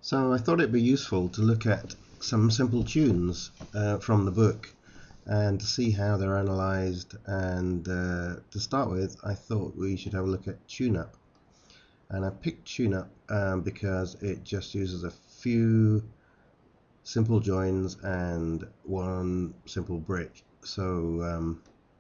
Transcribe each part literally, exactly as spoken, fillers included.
So I thought it'd be useful to look at some simple tunes uh, from the book and to see how they're analysed. And uh, to start with, I thought we should have a look at TuneUp. And I picked TuneUp um, because it just uses a few simple joins and one simple break. So, um,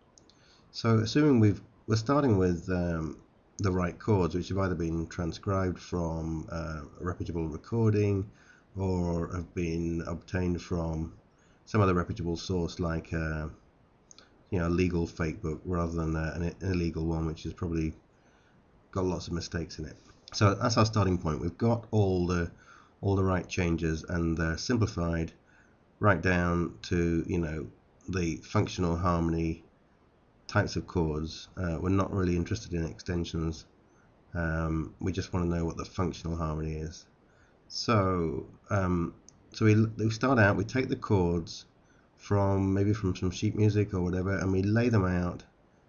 so assuming we've we're starting with um, the right chords, which have either been transcribed from uh, a reputable recording or have been obtained from some other reputable source, like uh, you know, a legal fake book rather than uh, an, an illegal one, which has probably got lots of mistakes in it. So that's our starting point. We've got all the all the right changes, and they're simplified right down to, you know, the functional harmony types of chords. Uh, we're not really interested in extensions. Um, we just want to know what the functional harmony is. So, um, so we, we start out. We take the chords from maybe from some sheet music or whatever, and we lay them out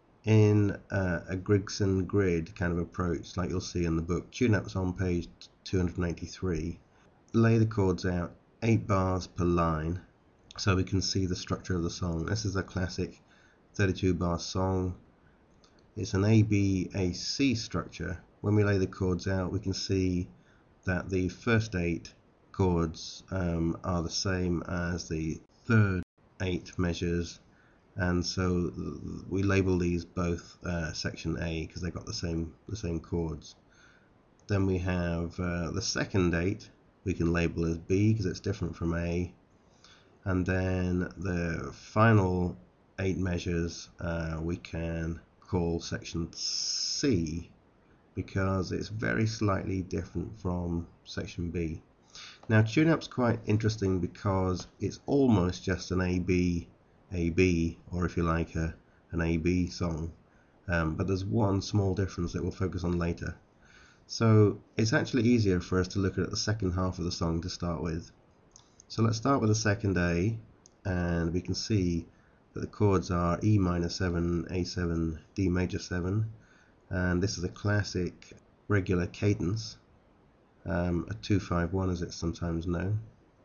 in uh, a Grigson grid kind of approach, like you'll see in the book. TuneUp's on page two hundred eighty-three. Lay the chords out eight bars per line, so we can see the structure of the song. This is a classic thirty-two bar song. It's an A B A C structure. When we lay the chords out, we can see that the first eight chords um, are the same as the third eight measures, and so we label these both uh, section A because they got the same the same chords. Then we have uh, the second eight we can label as B because it's different from A, and then the final eight measures uh, we can call section C because it's very slightly different from section B. Now TuneUp's quite interesting because it's almost just an A B A B, or if you like a, an A B song, um, but there's one small difference that we'll focus on later. So it's actually easier for us to look at the second half of the song to start with. So let's start with the second A, and we can see that the chords are E minor seven, A seven, D major seven, and this is a classic regular cadence, um, a two five one as it's sometimes known.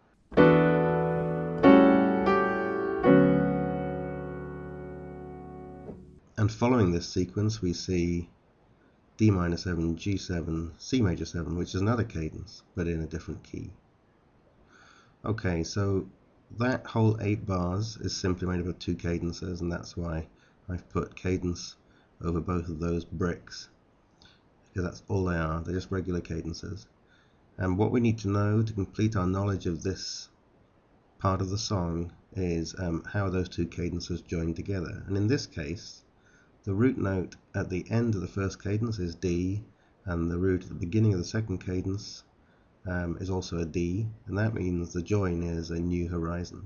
And following this sequence we see D minor seven, G seven, C major seven, which is another cadence but in a different key. Okay, so that whole eight bars is simply made up of two cadences, and that's why I've put cadence over both of those bricks, because that's all they are. They're just regular cadences. And what we need to know to complete our knowledge of this part of the song is um, how those two cadences join together. And in this case, the root note at the end of the first cadence is D, and the root at the beginning of the second cadence um, is also a D, and that means the join is a new horizon.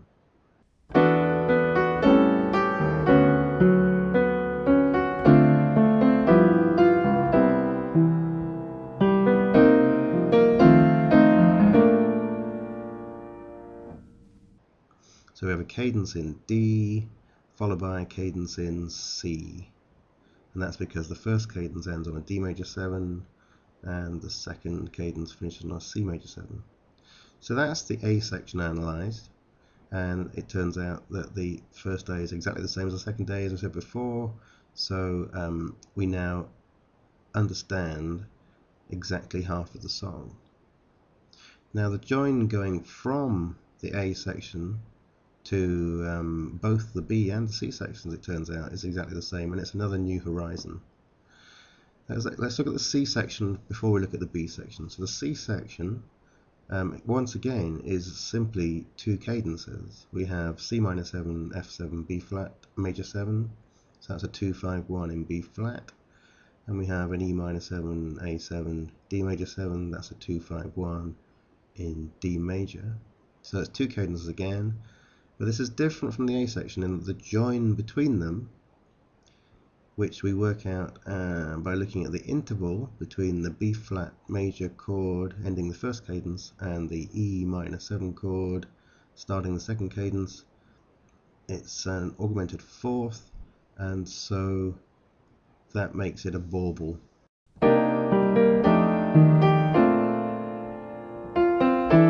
So we have a cadence in D followed by a cadence in C, and that's because the first cadence ends on a D major seven and the second cadence finishes on a C major seven. So that's the A section analysed, and it turns out that the first A is exactly the same as the second A, as I said before, so um, we now understand exactly half of the song. Now the join going from the A section to um, both the B and the C sections, it turns out, is exactly the same, and it's another new horizon. Let's look at the C section before we look at the B section. So the C section, um, once again, is simply two cadences. We have C minor seven, F seven, B flat, major seven, so that's a two five one in B flat, and we have an E minor seven, A seven, D major seven, that's a two five one in D major. So that's two cadences again, but this is different from the A section in that the join between them, which we work out uh, by looking at the interval between the B flat major chord ending the first cadence and the E minor seven chord starting the second cadence. It's an augmented fourth, and so that makes it a bauble.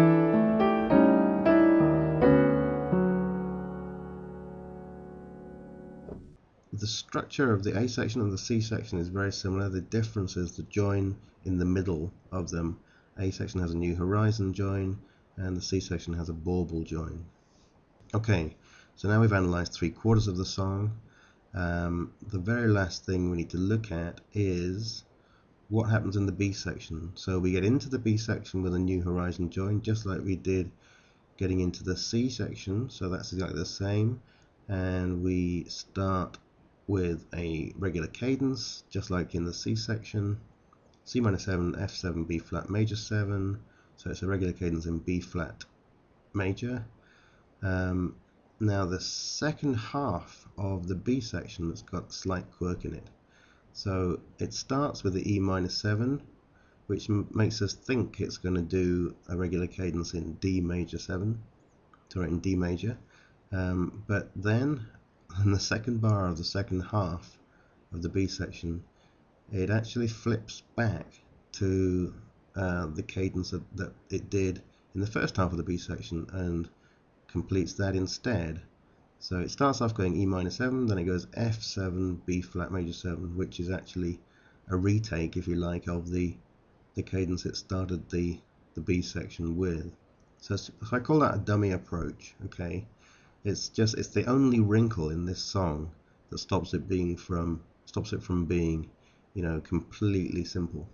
structure of the A section and the C section is very similar. The difference is the join in the middle of them. A section has a new horizon join and the C section has a bauble join. Okay, so now we've analyzed three quarters of the song. Um, the very last thing we need to look at is what happens in the B section. So we get into the B section with a new horizon join, just like we did getting into the C section, so that's exactly the same, and we start with a regular cadence, just like in the C section, C minor seven, F seven, B flat major seven, so it's a regular cadence in B flat major. Um, now the second half of the B section has got a slight quirk in it. So it starts with the E minor seven, which m makes us think it's going to do a regular cadence in D major seven, sorry, in D major. Um, but then, in the second bar of the second half of the B section, it actually flips back to uh, the cadence that, that it did in the first half of the B section and completes that instead. So it starts off going E minor seven, then it goes F seven, B flat major seven, which is actually a retake, if you like, of the the cadence it started the the B section with. So, so I call that a dummy approach. Okay, it's just it's the only wrinkle in this song that stops it being from stops it from being, you know, completely simple.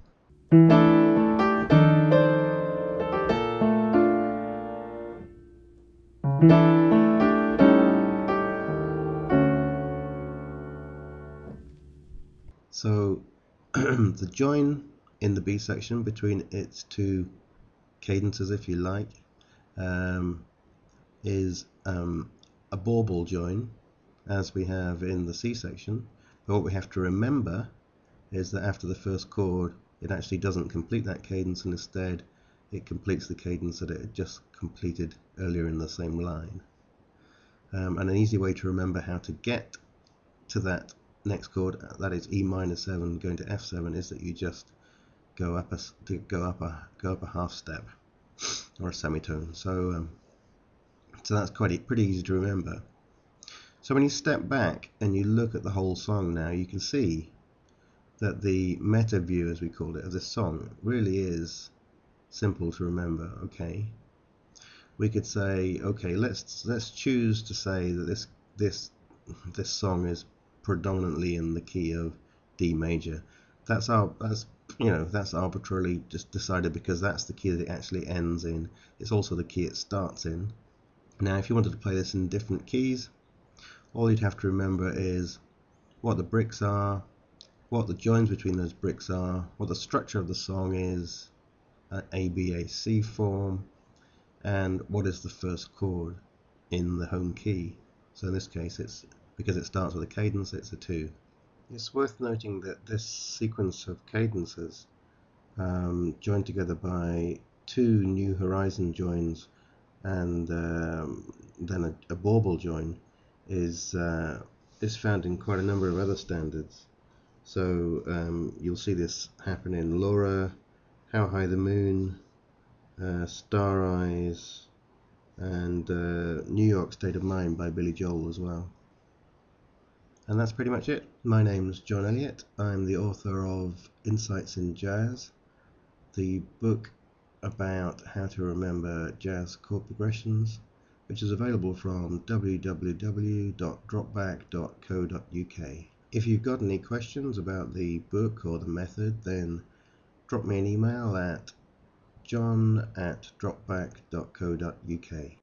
So the join in the B section between its two cadences, if you like, um, is um, a bauble join, as we have in the C section. But what we have to remember is that after the first chord, it actually doesn't complete that cadence, and instead it completes the cadence that it had just completed earlier in the same line. Um, and an easy way to remember how to get to that next chord, that is E minor seven going to F seven, is that you just go up a to go up a go up a half step or a semitone. So um, so that's quite pretty easy to remember. So when you step back and you look at the whole song now, you can see that the meta view, as we call it, of this song really is simple to remember. Okay, we could say, okay, let's let's choose to say that this this this song is predominantly in the key of D major. That's our that's you know that's arbitrarily just decided because that's the key that it actually ends in. It's also the key it starts in. Now, if you wanted to play this in different keys, all you'd have to remember is what the bricks are, what the joins between those bricks are, what the structure of the song is, uh, A B A C form, and what is the first chord in the home key. So in this case, it's because it starts with a cadence, it's a two. It's worth noting that this sequence of cadences, um, joined together by two new horizon joins and um, then a, a bauble join, is uh, is found in quite a number of other standards. So um, you'll see this happen in Laura, How High the Moon, uh, Star Eyes, and uh, New York State of Mind by Billy Joel as well. And that's pretty much it. My name's John Elliott. I'm the author of Insights in Jazz, the book about how to remember jazz chord progressions, which is available from w w w dot dropback dot co dot u k. If you've got any questions about the book or the method, then drop me an email at john at dropback dot co dot u k.